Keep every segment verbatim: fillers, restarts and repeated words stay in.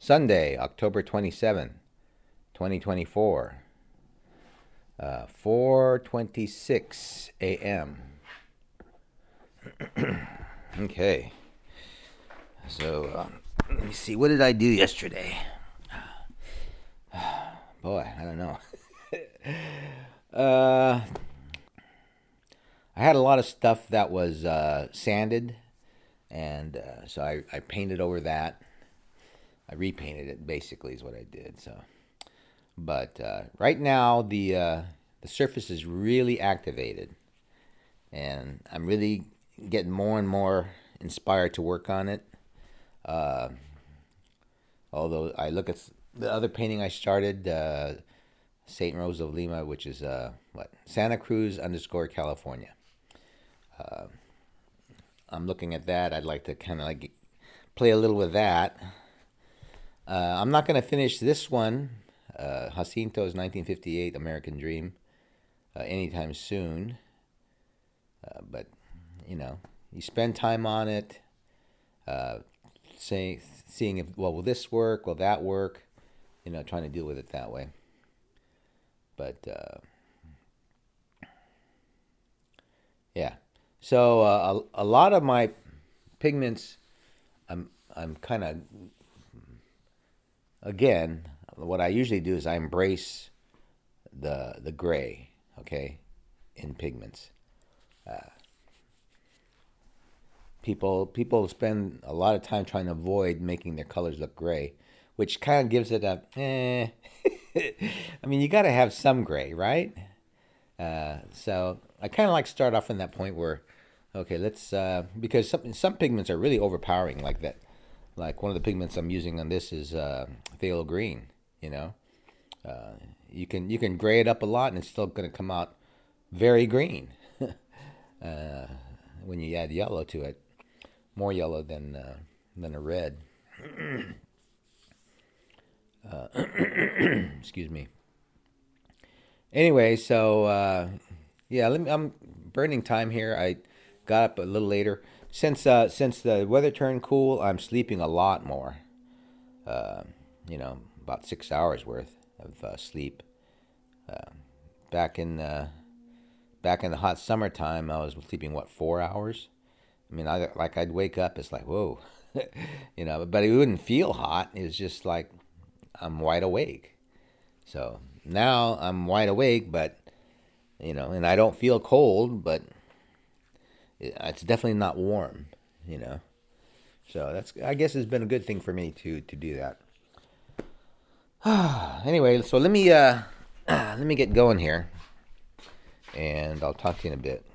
Sunday, October twenty-seventh, twenty twenty-four, uh, four twenty-six a m Okay, so um, let me see. What did I do yesterday? Boy, I don't know. uh, I had a lot of stuff that was uh, sanded, and uh, so I, I painted over that. I repainted it, basically, is what I did. So, but uh, right now the uh, the surface is really activated, and I'm really getting more and more inspired to work on it. Uh, although I look at the other painting I started, uh, Saint Rose of Lima, which is uh, what Santa Cruz underscore California. Uh, I'm looking at that. I'd like to kind of like play a little with that. Uh, I'm not going to finish this one, uh, Jacinto's nineteen fifty-eight American Dream, uh, anytime soon. Uh, but, you know, you spend time on it, uh, say, seeing if, well, will this work? Will that work? You know, trying to deal with it that way. But, uh, yeah. So, uh, a, a lot of my pigments, I'm, I'm kind of... Again, what I usually do is I embrace the the gray, okay, in pigments. Uh, people people spend a lot of time trying to avoid making their colors look gray, which kind of gives it a eh. I mean, you got to have some gray, right? Uh, so I kind of like start off from that point where, okay, let's uh, because some some pigments are really overpowering, like that. Like one of the pigments I'm using on this is uh, phthalo green. You know, uh, you can you can gray it up a lot, and it's still going to come out very green. uh, when you add yellow to it, more yellow than uh, than a red. uh, excuse me. Anyway, so uh, yeah, let me, I'm burning time here. I got up a little later. Since uh, since the weather turned cool, I'm sleeping a lot more. Uh, you know, about six hours worth of uh, sleep. Uh, back in uh, back in the hot summertime, I was sleeping what four hours. I mean, I like I'd wake up, it's like whoa, you know, but it wouldn't feel hot. It was just like I'm wide awake. So now I'm wide awake, but you know, and I don't feel cold, but it's definitely not warm, you know. So that's, I guess, it's been a good thing for me to to do that. Anyway, so let me uh, let me get going here, and I'll talk to you in a bit.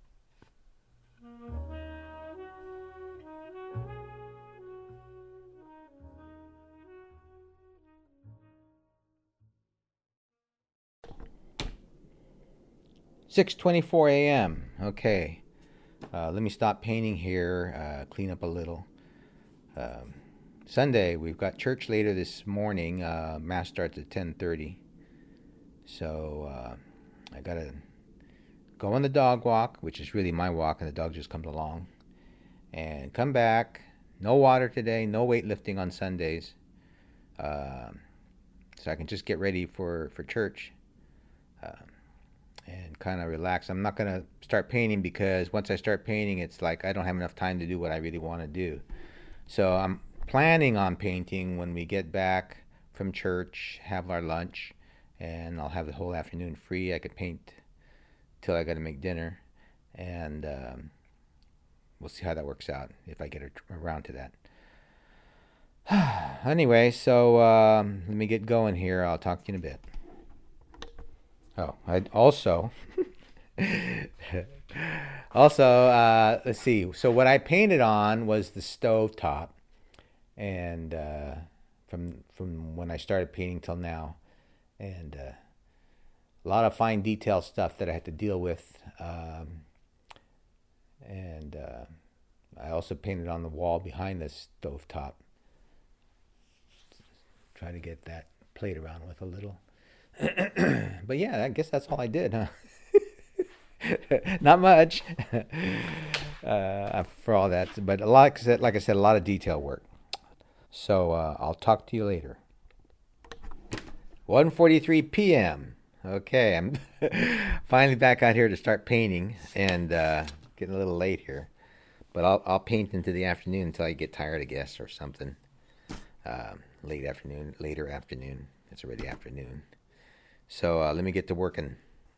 six twenty-four a m Okay. Uh, let me stop painting here, uh, clean up a little. Um, Sunday, we've got church later this morning. Uh, mass starts at ten thirty. So uh, I got to go on the dog walk, which is really my walk, and the dog just comes along. And come back. No water today, no weightlifting on Sundays. Uh, so I can just get ready for, for church. Uh, and kind of relax. I'm not going to start painting because once I start painting, it's like I don't have enough time to do what I really want to do. So I'm planning on painting when we get back from church, have our lunch, and I'll have the whole afternoon free. I could paint till I got to make dinner, and um, we'll see how that works out if I get around to that. Anyway, so um, let me get going here. I'll talk to you in a bit. Oh, I also, also, uh, let's see. So what I painted on was the stove top, and uh, from from when I started painting till now, and uh, a lot of fine detail stuff that I had to deal with, um, and uh, I also painted on the wall behind the stove top. Try to get that played around with a little. But yeah, I guess that's all I did, huh? Not much uh, for all that, but a lot, like I said, like I said, a lot of detail work. So uh, I'll talk to you later. one forty-three p.m. Okay, I'm finally back out here to start painting, and uh, getting a little late here. But I'll I'll paint into the afternoon until I get tired, I guess, or something. Um, late afternoon, later afternoon. It's already afternoon. So uh, let me get to working.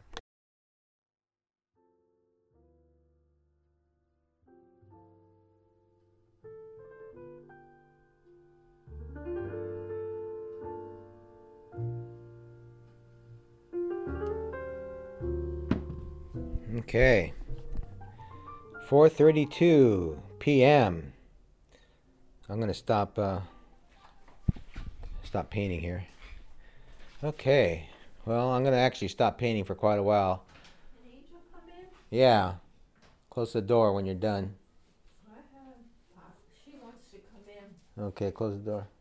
Okay. four thirty-two p.m. I'm gonna stop uh, stop painting here. Okay. Well, I'm gonna actually stop painting for quite a while. Did Angel come in? Yeah. Close the door when you're done. I have. Uh, she wants to come in. Okay, close the door.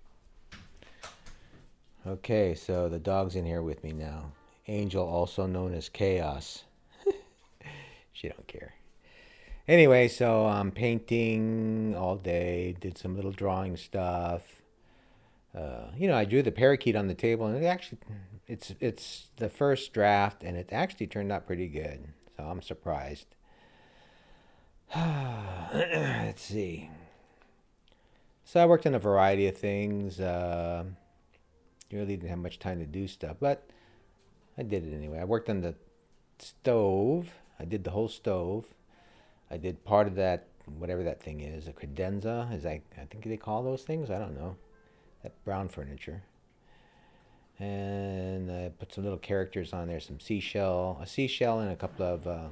Okay, so the dog's in here with me now. Angel, also known as Chaos. She don't care. Anyway, so I'm painting all day. Did some little drawing stuff. Uh, you know, I drew the parakeet on the table, and it actually, it's it's the first draft, and it actually turned out pretty good. So I'm surprised. Let's see. So I worked on a variety of things. Uh, really didn't have much time to do stuff, but I did it anyway. I worked on the stove. I did the whole stove. I did part of that, whatever that thing is, a credenza. Is that, I think they call those things. I don't know. That brown furniture. And I put some little characters on there. Some seashell, a seashell, and a couple of um,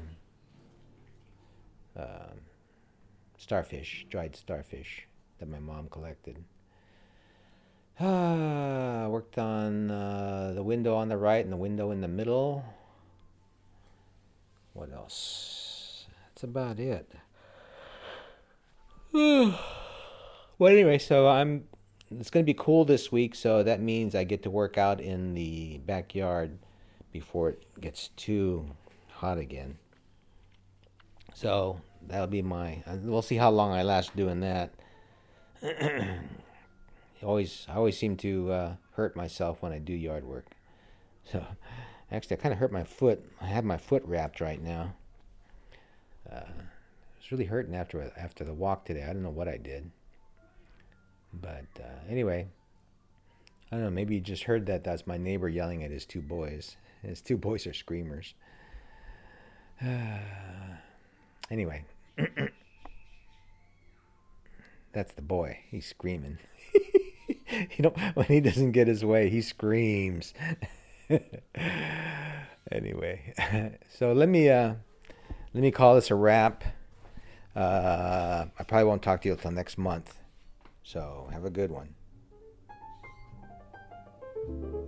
um, starfish, dried starfish that my mom collected. Ah, worked on uh, the window on the right and the window in the middle. What else? That's about it. Well, anyway, so I'm. It's going to be cool this week, so that means I get to work out in the backyard before it gets too hot again. So that'll be my. We'll see how long I last doing that. always, I always seem to uh, hurt myself when I do yard work. So actually, I kind of hurt my foot. I have my foot wrapped right now. Uh, it's really hurting after after the walk today. I don't know what I did. But uh, anyway, I don't know, maybe you just heard that. That's my neighbor yelling at his two boys. His two boys are screamers. Uh, anyway, that's the boy. He's screaming. You know, when he doesn't get his way, he screams. Anyway, so let me uh, let me call this a wrap. Uh, I probably won't talk to you until next month. So have a good one.